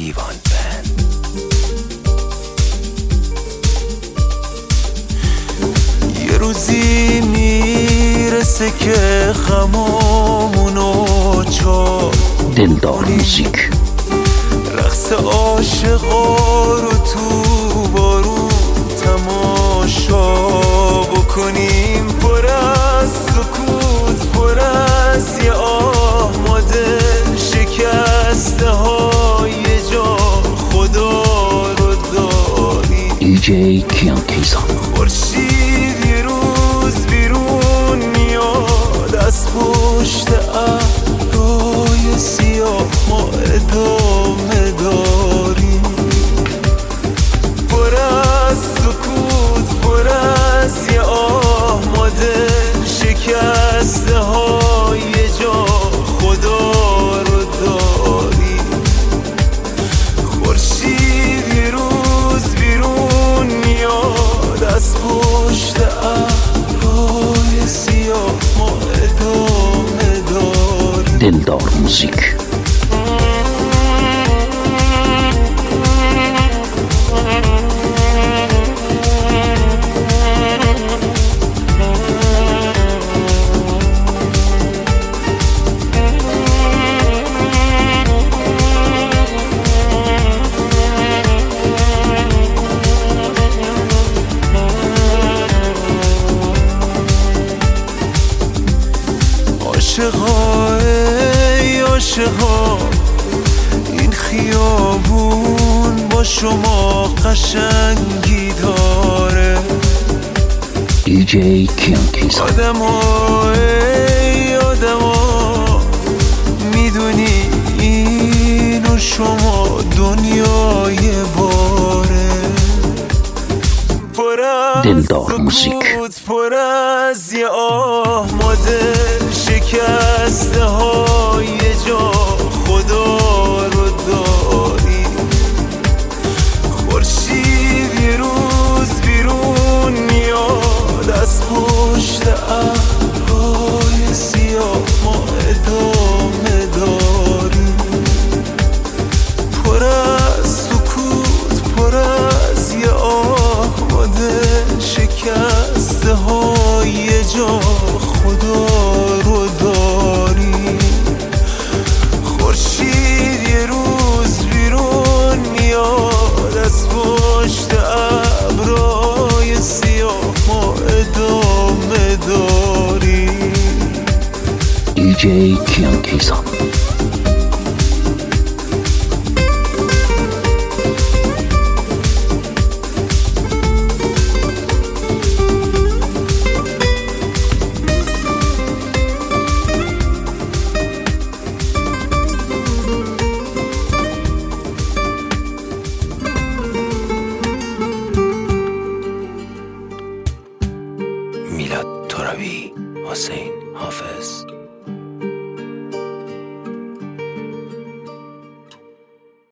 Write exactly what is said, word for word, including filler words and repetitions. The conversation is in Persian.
دیوان بند. یه روزی میرسه که غمامونو چار دلدار موزیک رقص عاشقا رو تو بارون تماشا بکنیم، پر از سکوت، پر از یه آه ماده شکسته های جا خدا رو داریم. دیجی کیان کیسان. خورشید یه روز بیرون میاد از پشت ابرهای سیاه، ما ادامه داریم. پر از سکوت، پر از یه آه ماده شکسته های جا خدا رو داریم. خورشید یه روز بیرون میاد از پشت ابرهای سیاه، ما ادامه داریم. دلدار موزیک. عاشقا ای عاشقا، این خیابون با شما قشنگی داره. دیجی کیان کیسان. آدما ای آدما، میدونی این و شما دنیای باره. پر از دلدار موزیک. پر از یه آه ماده شکسته های جا خدا رو داریم. خورشید یه روز بیرون میاد از پشت ابرهای سیاه، ما ادامه داریم. پر از سکوت، پر از یه آه ماده شکسته های جا خدا رو داریم. خورشید یه روز بیرون میاد از پشت ابرهای سیاه، ما ادامه داریم. دیجی کیان کیسان. میلاد ترابی، حسین حافظ.